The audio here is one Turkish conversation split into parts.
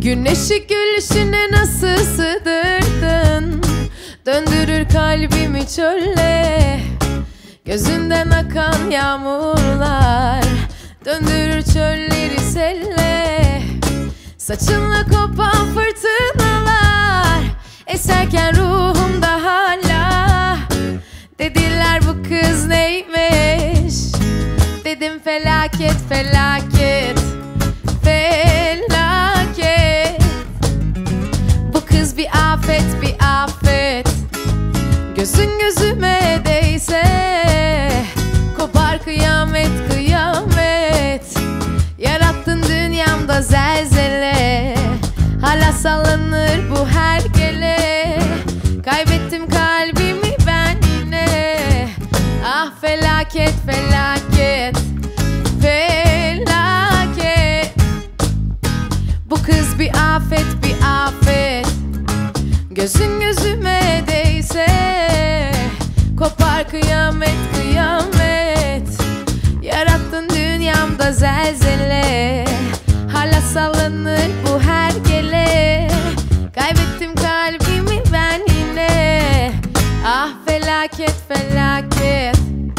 Güneşi gülüşüne nasıl sığdırdın, döndürür kalbimi çölle. Gözünden akan yağmurlar döndürür çölleri selle. Saçınla kopan fırtınalar eserken ruhumda hala. Dediler bu kız neymiş, dedim felaket felaket felaket. Bu kız bir afet bir afet. Gözün gözüme değse kopar kıyamet kıyamet. Yarattın dünyamda zelzele, hala sallanır bu hergele. Kaybettim kalbimi ben yine. Ah felaket felaket felaket. Bu kız bir afet bir afet. Gözün gözüme değse kopar kıyamet kıyamet. Yarattın dünyamda zelzele, hala sallanır bu hergele. Kaybettim kalbimi ben yine. Ah felaket felaket.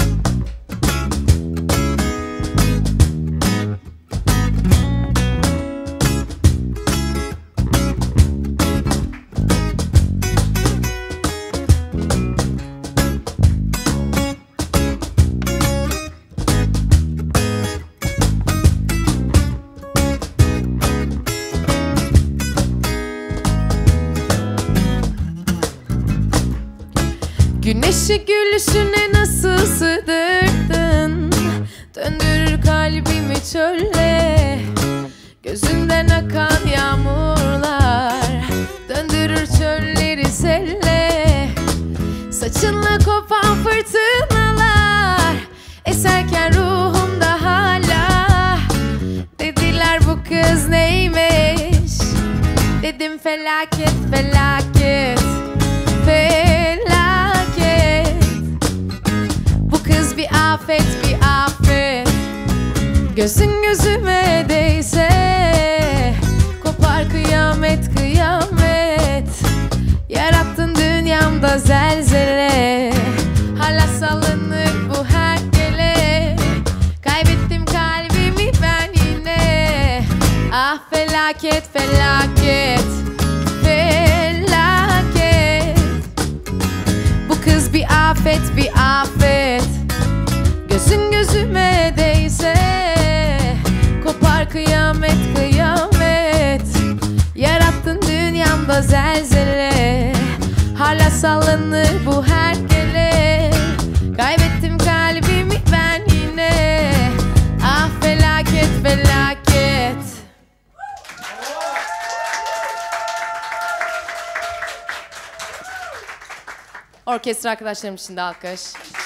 Güneşi gülüşüne nasıl sığdırdın, döndürür kalbimi çölle. Gözünden akan yağmurlar döndürür çölleri selle. Saçınla kopan fırtınalar eserken ruhumda hala. Dediler bu kız neymiş, dedim felaket felaket felaket. Bu kız bir afet bir afet. Gözün gözüme değse kopar kıyamet kıyamet. Yarattın dünyamda zelzele, hala sallanır bu hergele. Kaybettim kalbimi ben yine. Ah felaket felaket felaket. Bu kız bir afet bir afet. Gözün gözüme değse kopar kıyamet kıyamet. Yarattın dünyamda zelzele, hala sallanır bu hergele. Kaybettim kalbimi ben yine. Ah felaket felaket. Orkestra arkadaşlarım için de alkış.